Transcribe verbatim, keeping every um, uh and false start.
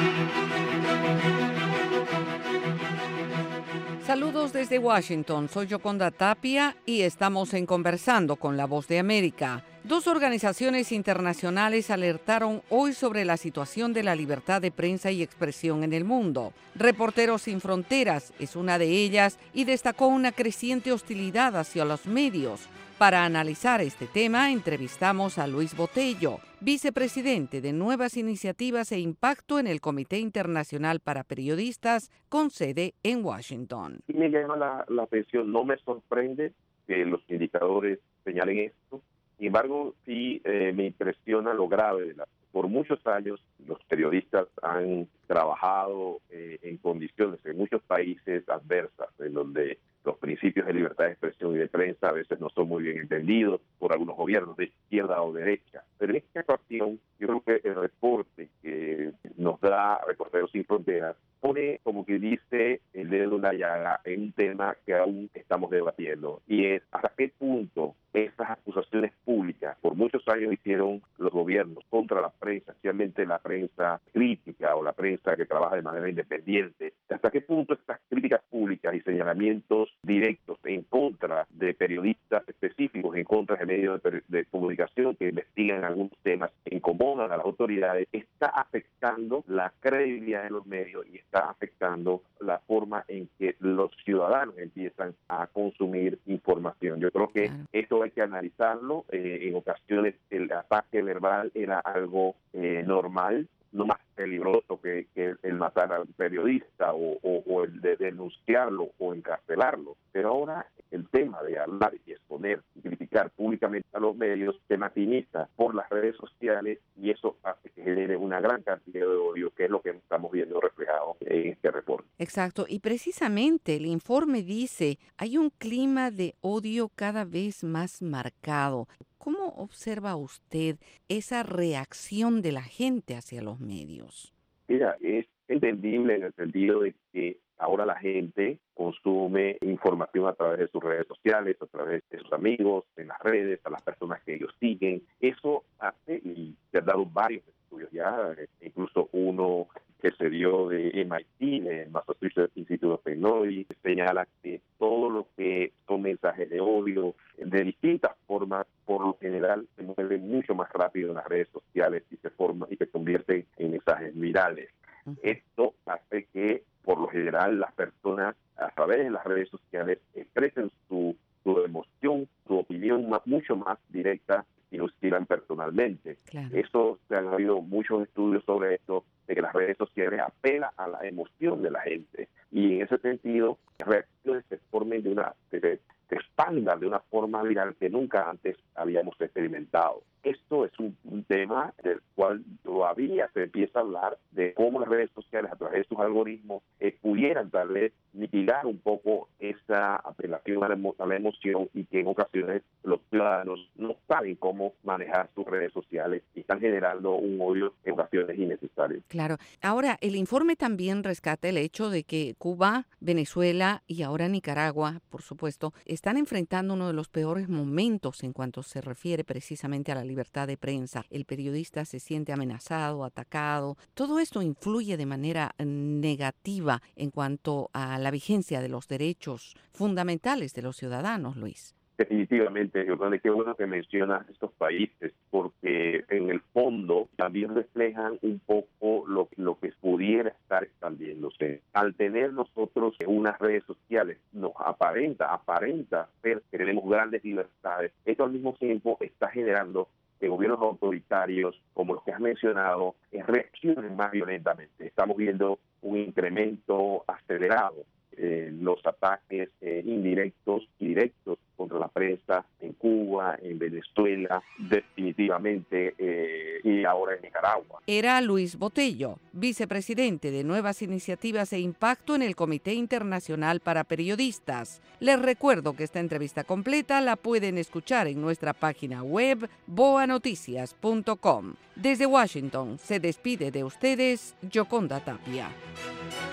Saludos desde Washington, soy Yoconda Tapia y estamos en Conversando con la Voz de América. Dos organizaciones internacionales alertaron hoy sobre la situación de la libertad de prensa y expresión en el mundo. Reporteros Sin Fronteras es una de ellas y destacó una creciente hostilidad hacia los medios. Para analizar este tema, entrevistamos a Luis Botello, vicepresidente de Nuevas Iniciativas e Impacto en el Comité Internacional para Periodistas, con sede en Washington. Y me llama la, la atención, no me sorprende que los indicadores señalen esto. Sin embargo, sí eh, me impresiona lo grave de la. Por muchos años, los periodistas han trabajado eh, en condiciones en muchos países adversas, en donde los principios de libertad de expresión y de prensa a veces no son muy bien entendidos por algunos gobiernos de izquierda o derecha. Pero en esta ocasión, yo creo que el reporte que nos da Reporteros Sin Fronteras pone, como que dice, el dedo en la llaga en un tema que aún estamos debatiendo, y es hasta qué punto esas acusaciones públicas por muchos años hicieron los gobiernos contra la prensa, especialmente la prensa crítica o la prensa que trabaja de manera independiente, hasta qué punto estas críticas públicas y señalamientos directos en contra de periodistas específicos, en contra de medios de, de comunicación que investigan algunos temas que incomodan a las autoridades, está afectando la credibilidad de los medios y está afectando la forma en que los ciudadanos empiezan a consumir información. Yo creo que claro. Esto hay que analizarlo. Eh, en ocasiones el ataque verbal era algo eh, normal, no más peligroso que, que el matar al periodista o, o, o el de denunciarlo o encarcelarlo. Pero ahora el tema de hablar y exponer y criticar públicamente a los medios se maximiza por las redes sociales, y eso hace que genere una gran cantidad de odio, que es lo que estamos viendo reflejado en este reporte. Exacto, y precisamente el informe dice, hay un clima de odio cada vez más marcado. ¿Cómo observa usted esa reacción de la gente hacia los medios? Mira, es entendible en el sentido de que ahora la gente consume información a través de sus redes sociales, a través de sus amigos, en las redes, a las personas que ellos siguen. Eso hace, y se han dado varios estudios ya, incluso uno que se dio de M I T, de Massachusetts Institute of Technology, señala que todo lo que son mensajes de odio, de distintas formas, por lo general se mueven mucho más rápido en las redes sociales y se forman y se convierten en mensajes virales. Uh-huh. Esto hace que, por lo general, las personas a través de las redes sociales expresen su, su emoción, su opinión más, mucho más directa y lo escriban personalmente. Claro. Eso, se han habido muchos estudios sobre esto, de que las redes sociales apelan a la emoción de la gente. Y en ese sentido, las reacciones se formen de una, se, se expandan de una forma viral que nunca antes habíamos experimentado. Esto es un, un tema del cual todavía se empieza a hablar de cómo las redes sociales, a través de sus algoritmos, eh, pudieran tal vez mitigar un poco esa apelación a la, emo- a la emoción, y que en ocasiones los ciudadanos no saben cómo manejar sus redes sociales y están generando un odio en ocasiones innecesario. Claro. Ahora, el informe también rescata el hecho de que Cuba, Venezuela y ahora Nicaragua, por supuesto, están enfrentando uno de los peores momentos en cuanto se refiere precisamente a la libertad de prensa. El periodista se siente amenazado, atacado. Todo esto influye de manera negativa en cuanto a la vigencia de los derechos fundamentales de los ciudadanos, Luis. Definitivamente, Jordana, qué bueno que mencionas estos países, porque en el fondo también reflejan un poco lo, lo que pudiera estar expandiéndose. Al tener nosotros unas redes sociales, nos aparenta, aparenta ser que tenemos grandes libertades. Esto al mismo tiempo está generando que gobiernos autoritarios, como los que has mencionado, reaccionen más violentamente. Estamos viendo un incremento acelerado eh, los ataques eh, indirectos y directos contra la prensa en Cuba, en Venezuela, definitivamente, eh, y ahora en Nicaragua. Era Luis Botello, vicepresidente de Nuevas Iniciativas e Impacto en el Comité Internacional para Periodistas. Les recuerdo que esta entrevista completa la pueden escuchar en nuestra página web boa noticias punto com. Desde Washington se despide de ustedes Yoconda Tapia.